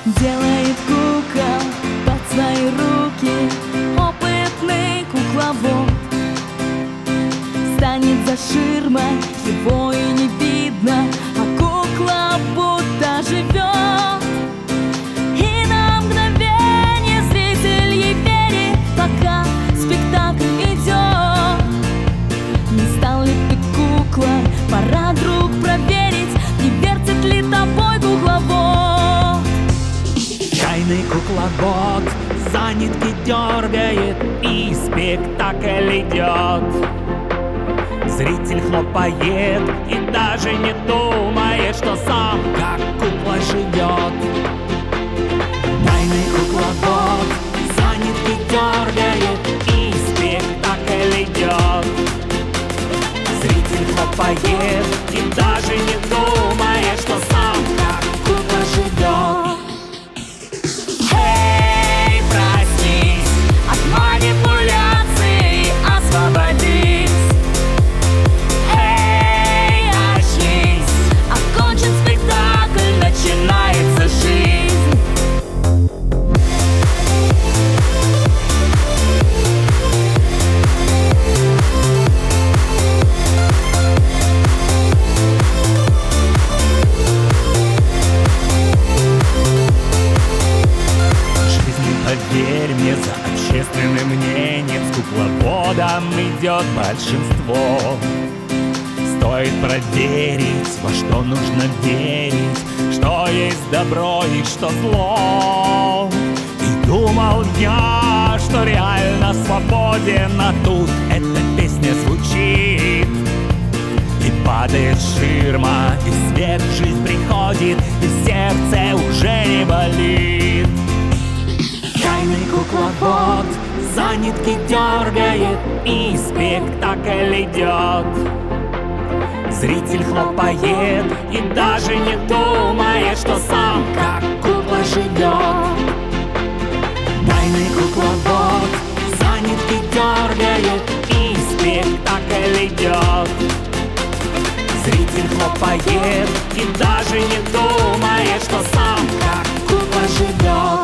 Делает кукол под свои руки опытный кукловод. Станет за ширмой, его и не видно, а кукла будто живет. И на мгновение зритель ей верит, пока спектакль идет. Не стал ли ты куклой? Пора, друг, проверить, не вертит ли тобой кукловод. Тайный кукловод за нитки дергает, и спектакль идет. Зритель хлопает и даже не думает, что сам как кукла живет. Тайный кукловод за нитки дергает, и спектакль идет. Зритель хлопает и даже не думает, что сам как кукла живет. Эй, проснись, от манипуляций освободись. Эй, очнись, Окончен спектакль, начинается жизнь. Поверь мне, за общественным мнением с кукловодом идет большинство. Стоит проверить, во что нужно верить, что есть добро и что зло. И думал я, что реально свободен, а тут эта песня звучит. И падает ширма, и свет в жизнь приходит, и сердце уже не болит. Тайный кукловод за нитки дергает, и спектакль идет. Зритель хлопает и даже не думает, что сам как кукла живет. Тайный кукловод за нитки дергает, и спектакль идет. Зритель хлопает и даже не думает, что сам как кукла живет.